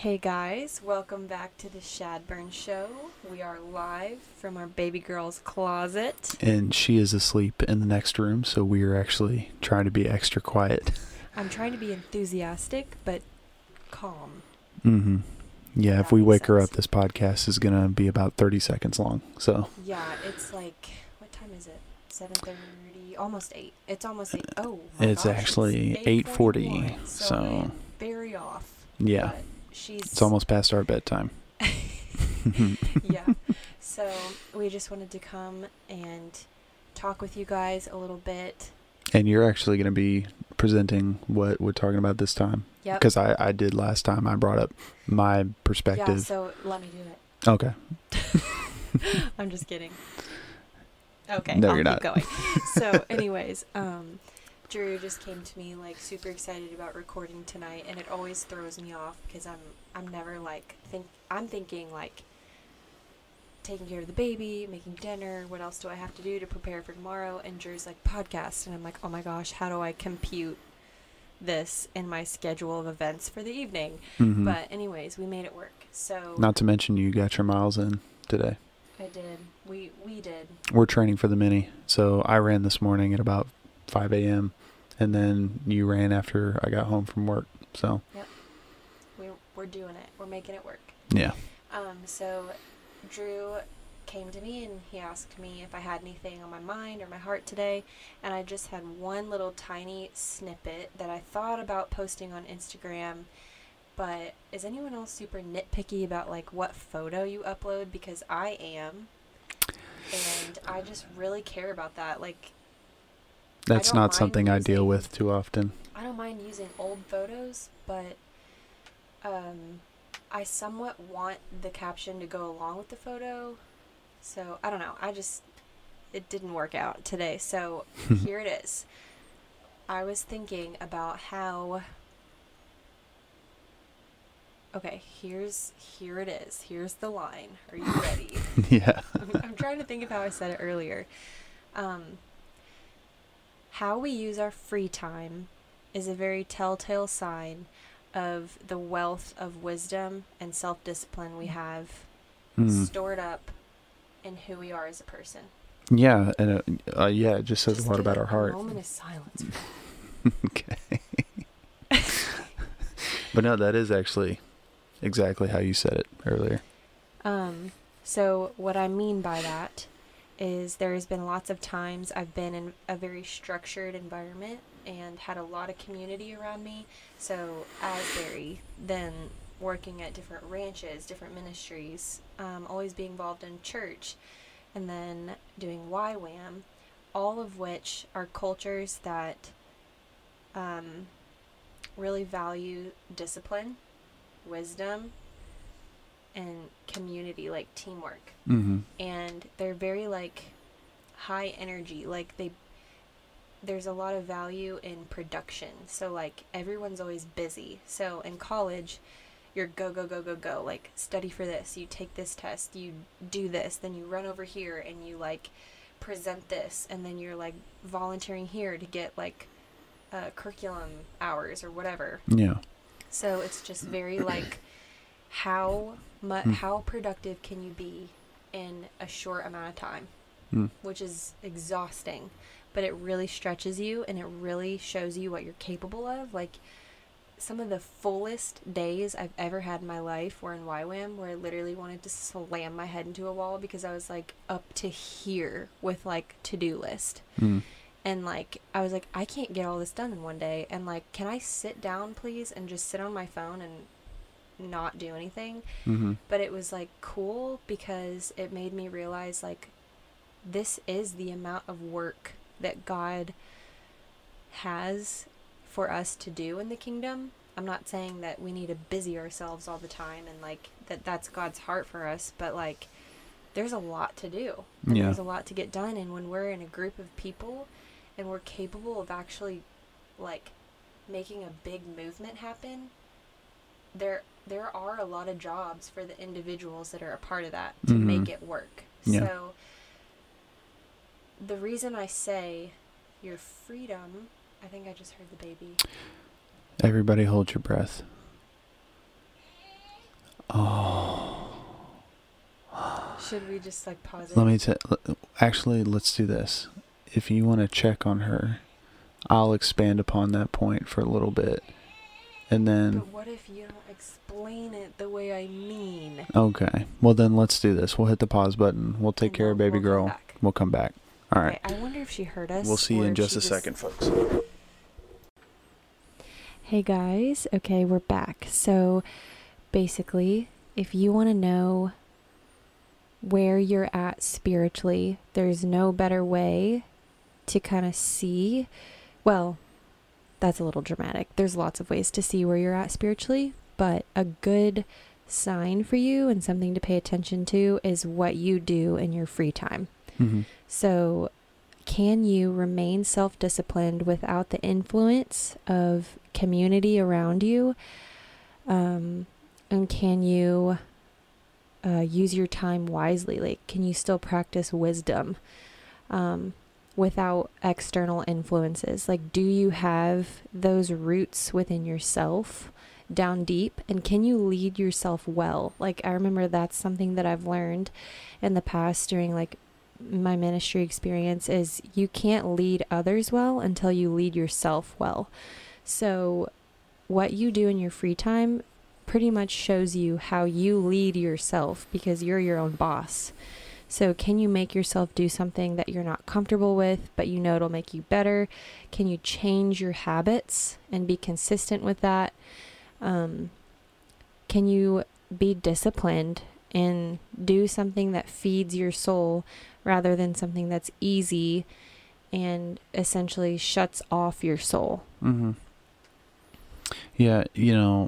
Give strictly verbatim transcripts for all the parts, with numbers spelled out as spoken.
Hey guys, welcome back to the Shadburn Show. We are live from our baby girl's closet. And she is asleep in the next room, so we are actually trying to be extra quiet. I'm trying to be enthusiastic, but calm. Mm-hmm. Yeah, That if we makes wake her sense. up, this podcast is going to be about thirty seconds long, so. Yeah, it's like, what time is it? seven thirty, almost eight. It's almost eight. Oh my It's gosh, actually it's eight forty, forty-one, so, so. I am very off. Yeah, But she's... it's almost past our bedtime. Yeah, so we just wanted to come and talk with you guys a little bit. And you're actually going to be presenting what we're talking about this time. Yep. Because I, I did last time. I brought up my Yeah, perspective. so let me do it. Okay. I'm just kidding. Okay, No, I'll you're keep not. going. So, anyways, um, Drew just came to me like super excited about recording tonight, and it always throws me off because I'm I'm never like think I'm thinking like taking care of the baby, making dinner. What else do I have to do to prepare for tomorrow? And Drew's like podcast, and I'm like, oh my gosh, how do I compute this in my schedule of events for the evening? Mm-hmm. But anyways, we made it work. So Not to mention you got your miles in today. I did. We we did. We're training for the mini. So I ran this morning at about five a.m. and then you ran after I got home from work. So We're we're doing it. We're making it work. yeah. Um, so Drew came to me and he asked me if I had anything on my mind or my heart today, and I just had one little tiny snippet that I thought about posting on Instagram. But is anyone else super nitpicky about like what photo you upload? Because I am, and I just really care about that. Like, That's don't not mind something I deal using- with too often. I don't mind using old photos, but um, I somewhat want the caption to go along with the photo. So, I don't know. I just, it didn't work out today. So, here it is. I was thinking about how, okay, here's, here it is. Here's the line. Are you ready? Yeah. I'm, I'm trying to think of how I said it earlier. Um, how we use our free time is a very telltale sign of the wealth of wisdom and self-discipline we have Mm. stored up in who we are as a person. Yeah, and uh, uh, yeah, it just says Just a lot give about it our heart. A moment of silence. Okay. But no, that is actually exactly how you said it earlier. Um, so what I mean by that is there has been lots of times I've been in a very structured environment and had a lot of community around me. So Asbury, then working at different ranches, different ministries, um, always being involved in church, and then doing Y WAM, all of which are cultures that um, really value discipline, wisdom, and community, like teamwork. Mm-hmm. And they're very like high energy, like they there's a lot of value in production, so like everyone's always busy. So in college you're go go go go go, like study for this, you take this test, you do this, then you run over here and you like present this, and then you're like volunteering here to get like uh, curriculum hours or whatever. Yeah. So it's just very like how mu- Hmm. how productive can you be in a short amount of time, Mm. which is exhausting, but it really stretches you and it really shows you what you're capable of. Like some of the fullest days I've ever had in my life were in Y WAM, where I literally wanted to slam my head into a wall because I was like up to here with like to-do list. Mm. And, like, I was like, I can't get all this done in one day. And, like, can I sit down, please, and just sit on my phone and not do anything? Mm-hmm. But it was, like, cool because it made me realize, like, this is the amount of work that God has for us to do in the kingdom. I'm not saying that we need to busy ourselves all the time and, like, that that's God's heart for us. But, like, there's a lot to do. And Yeah. there's a lot to get done. And when we're in a group of people and we're capable of actually like making a big movement happen, there there are a lot of jobs for the individuals that are a part of that to Mhm. make it work. Yeah. So the reason I say your freedom, I think I just heard the baby. Everybody hold your breath. Oh. Should we just like pause it? Let me tell. Actually, let's do this. If you want to check on her, I'll expand upon that point for a little bit, and then. But what if you don't explain it the way I mean? Okay. Well, then let's do this. We'll hit the pause button. We'll take And care of we'll- baby we'll come girl. back. We'll come back. All right. Okay, I wonder if she heard us. We'll see you or in if just she a second, folks. Hey guys, okay, we're back. So basically, if you want to know where you're at spiritually, there's no better way to kind of see. Well, that's a little dramatic. There's lots of ways to see where you're at spiritually, but a good sign for you and something to pay attention to is what you do in your free time. Mm-hmm. So, can you remain self-disciplined without the influence of community around you? Um, and can you uh, use your time wisely? Like, can you still practice wisdom um, without external influences? Like, do you have those roots within yourself down deep? And can you lead yourself well? Like, I remember that's something that I've learned in the past during like my ministry experience is you can't lead others well until you lead yourself well. So what you do in your free time pretty much shows you how you lead yourself because you're your own boss. So can you make yourself do something that you're not comfortable with, but you know it'll make you better? Can you change your habits and be consistent with that? Um, can you be disciplined and do something that feeds your soul rather than something that's easy and essentially shuts off your soul? Mm-hmm. Yeah, you know,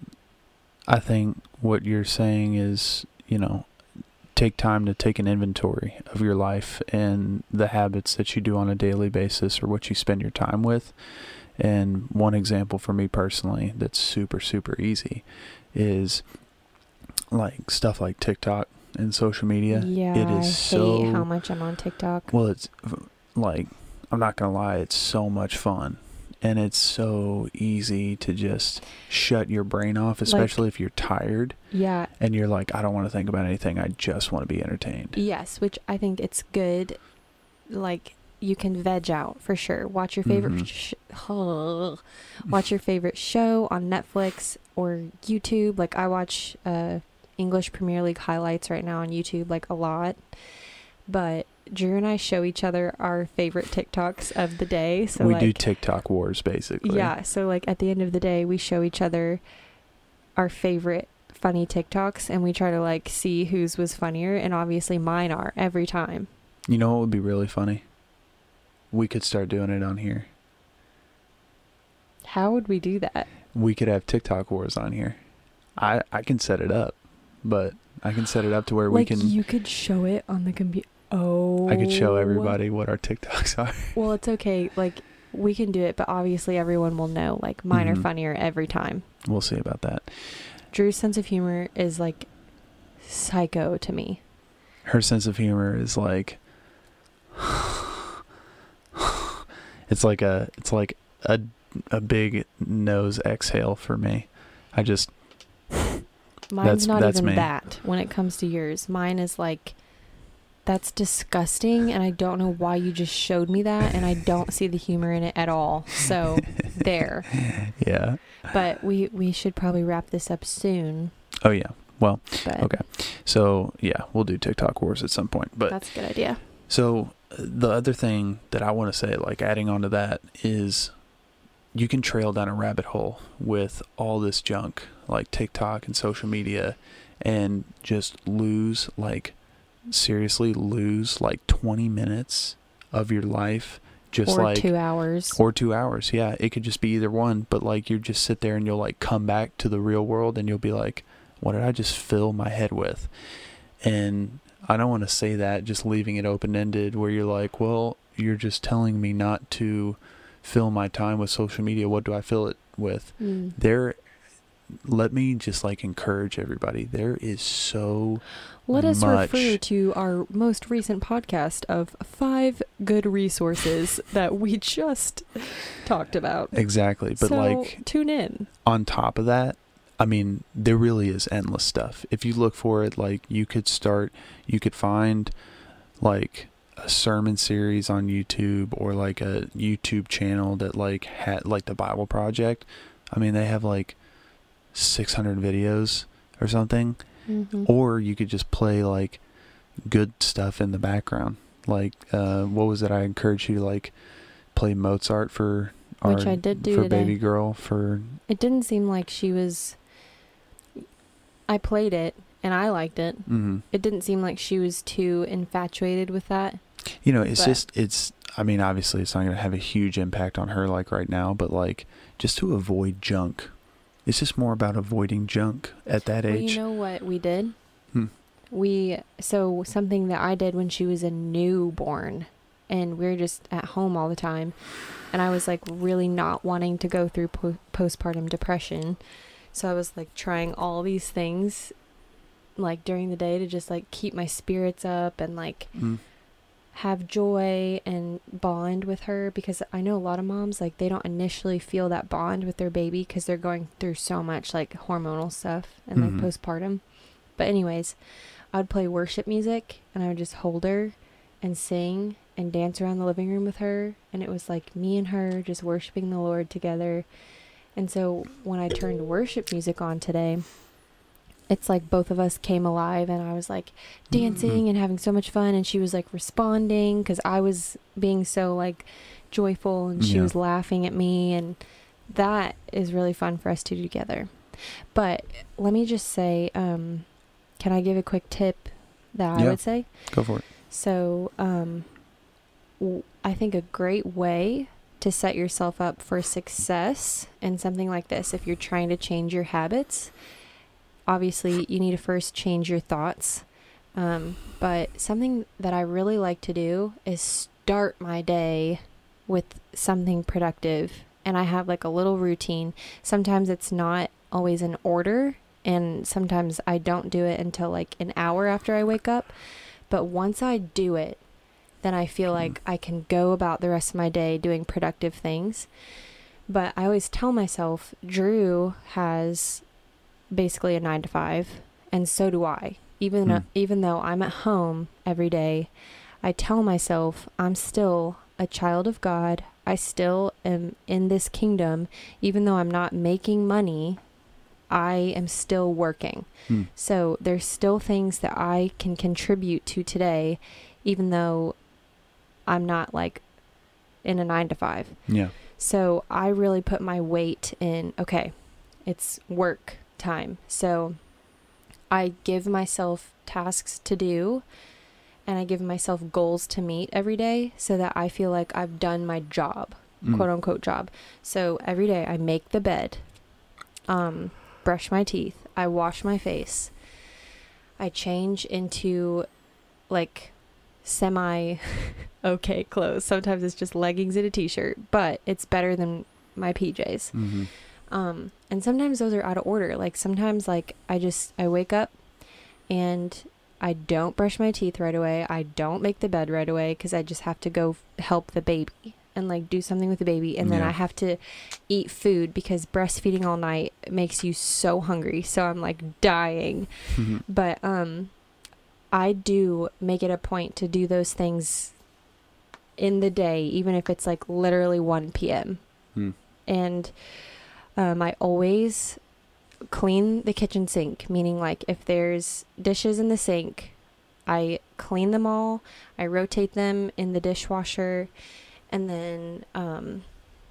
I think what you're saying is, you know, take time to take an inventory of your life and the habits that you do on a daily basis or what you spend your time with. And one example for me personally that's super, super easy is like stuff like TikTok and social media. Yeah, it is I hate so, how much I'm on TikTok. Well, it's like, I'm not going to lie, it's so much fun. And it's so easy to just shut your brain off, especially like, if you're tired. Yeah. And you're like, I don't want to think about anything. I just want to be entertained. Yes, which I think it's good. Like, you can veg out for sure. Watch your favorite Mm-hmm. sh- oh, watch your favorite show on Netflix or YouTube. Like, I watch uh, English Premier League highlights right now on YouTube, like, a lot. But Drew and I show each other our favorite TikToks of the day. So we like, do TikTok wars, basically. Yeah. So, like, at the end of the day, we show each other our favorite funny TikToks, and we try to, like, see whose was funnier. And obviously mine are every time. You know what would be really funny? We could start doing it on here. How would we do that? We could have TikTok wars on here. I, I can set it up, but I can set it up to where like we can... you could show it on the computer. Oh. I could show everybody what our TikToks are. Well, it's okay. Like, we can do it, but obviously everyone will know. Like, mine Mhm. are funnier every time. We'll see about that. Drew's sense of humor is, like, psycho to me. Her sense of humor is like... it's like a... It's like a, a big nose exhale for me. I just... Mine's That's- not that's even me. that when it comes to yours. Mine is like, that's disgusting, and I don't know why you just showed me that, and I don't see the humor in it at all. So, there. Yeah. But we, we should probably wrap this up soon. Oh, yeah. Well, But okay. So, yeah, we'll do TikTok wars at some point. But that's a good idea. so, uh, the other thing that I want to say, like adding on to that, is you can trail down a rabbit hole with all this junk, like TikTok and social media, and just lose, like, seriously lose, like, twenty minutes of your life. Just or like two hours. Or two hours, yeah. It could just be either one, but like you just sit there and you'll like come back to the real world and you'll be like, what did I just fill my head with? And I don't want to say that just leaving it open-ended where you're like, well, you're just telling me not to fill my time with social media. What do I fill it with? Mm. There, let me just like encourage everybody. There is so Let us much. refer to our most recent podcast of five good resources that we just talked about. Exactly. But so, like tune in. on top of that, I mean, there really is endless stuff. If you look for it, like you could start, you could find like a sermon series on YouTube or like a YouTube channel that like had like the Bible Project. I mean, they have like six hundred videos or something. Mm-hmm. Or you could just play like good stuff in the background. Like, uh, what was it? I encouraged you to like play Mozart for our, Which I did do for today. baby girl for. It didn't seem like she was. I played it and I liked it. Mm-hmm. It didn't seem like she was too infatuated with that. You know, it's But- just, it's, I mean, obviously it's not going to have a huge impact on her like right now, but like just to avoid junk. It's just more about avoiding junk at that Well, age. you know what we did? Hmm. We, so something that I did when she was a newborn and we were just at home all the time. And I was like really not wanting to go through po- postpartum depression. So I was like trying all these things like during the day to just like keep my spirits up and like Mm. have joy and bond with her, because I know a lot of moms, like they don't initially feel that bond with their baby because they're going through so much like hormonal stuff and Mhm. like postpartum. But anyways, I would play worship music and I would just hold her and sing and dance around the living room with her, and it was like me and her just worshiping the Lord together. And so when I turned worship music on today, it's like both of us came alive and I was like dancing Mhm. and having so much fun, and she was like responding because I was being so like joyful and she Yeah. was laughing at me, and that is really fun for us to do together. But let me just say, um, can I give a quick tip that I Yeah. would say? Go for it. So, um, w- I think a great way to set yourself up for success in something like this, if you're trying to change your habits, obviously you need to first change your thoughts. Um, but something that I really like to do is start my day with something productive. And I have like a little routine. Sometimes it's not always in order, and sometimes I don't do it until like an hour after I wake up. But once I do it, then I feel like I can go about the rest of my day doing productive things. But I always tell myself, Drew has basically a nine to five, and so do I. Even Hmm. uh, even though I'm at home every day, I tell myself I'm still a child of God. I still am in this kingdom. Even though I'm not making money, I am still working. Hmm. So there's still things that I can contribute to today, even though I'm not like in a nine to five. Yeah. So I really put my weight in, okay, it's work time. So I give myself tasks to do, and I give myself goals to meet every day so that I feel like I've done my job, Mm. quote unquote job. So every day I make the bed, um, brush my teeth, I wash my face, I change into like semi okay clothes. Sometimes it's just leggings and a t-shirt, but it's better than my P Js. Mm-hmm. Um, and sometimes those are out of order. Like sometimes like I just, I wake up and I don't brush my teeth right away. I don't make the bed right away because I just have to go f- help the baby and like do something with the baby. And then Yeah. I have to eat food because breastfeeding all night makes you so hungry. So I'm like dying. Mm-hmm. But, um, I do make it a point to do those things in the day, even if it's like literally one p.m. Mm. And um, I always clean the kitchen sink, meaning like if there's dishes in the sink, I clean them all, I rotate them in the dishwasher, and then um,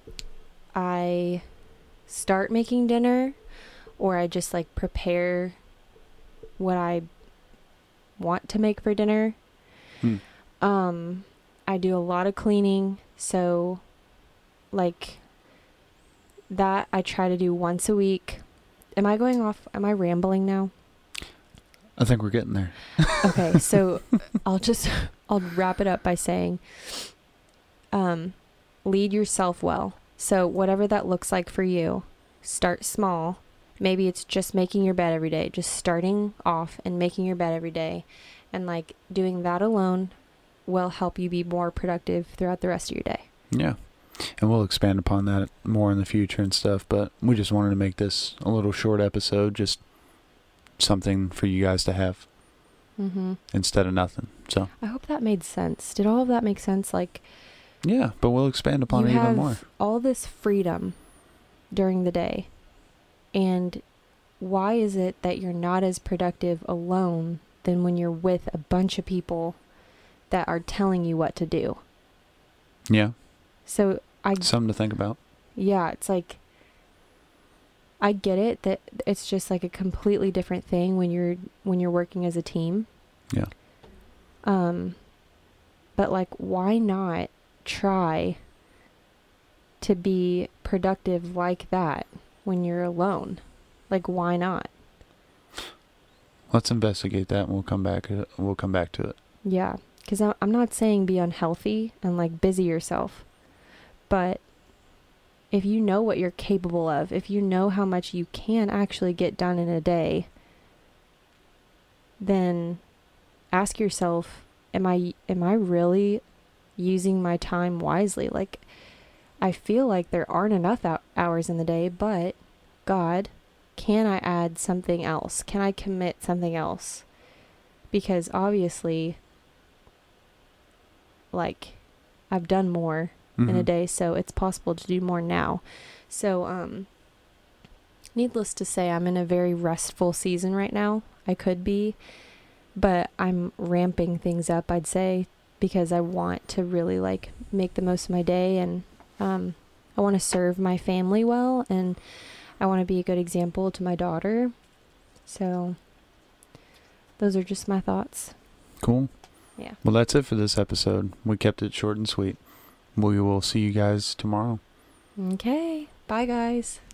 I start making dinner, or I just like prepare what I want to make for dinner. Hmm. Um, I do a lot of cleaning, so like that I try to do once a week. Am I going off? Am I rambling now? I think we're getting there. Okay, so I'll just I'll wrap it up by saying, um, lead yourself well. So whatever that looks like for you, start small. Maybe it's just making your bed every day, just starting off and making your bed every day, and like doing that alone will help you be more productive throughout the rest of your day. Yeah. And we'll expand upon that more in the future and stuff, but we just wanted to make this a little short episode, just something for you guys to have Mm-hmm. instead of nothing. So I hope that made sense. Did all of that make sense? Like, yeah, but we'll expand upon you it even have more. all this freedom during the day, and why is it that you're not as productive alone than when you're with a bunch of people that are telling you what to do? Yeah, So I something to think about. yeah, it's like, I get it that it's just like a completely different thing when you're when you're working as a team. Yeah. Um but like, why not try to be productive like that when you're alone? Like, why not? Let's investigate that, and we'll come back. uh, We'll come back to it. Yeah, cuz I'm not saying be unhealthy and like busy yourself. But if you know what you're capable of, if you know how much you can actually get done in a day, then ask yourself, am I am I really using my time wisely? Like, I feel like there aren't enough ou- hours in the day, but God, can I add something else? Can I commit something else? Because obviously, like, I've done more in a Mhm. day, so it's possible to do more now. So, um, needless to say, I'm in a very restful season right now. I could be, but I'm ramping things up, I'd say, because I want to really like make the most of my day, and um, I want to serve my family well, and I want to be a good example to my daughter. So, those are just my thoughts. Cool. Yeah. Well, that's it for this episode. We kept it short and sweet. We will see you guys tomorrow. Okay. Bye, guys.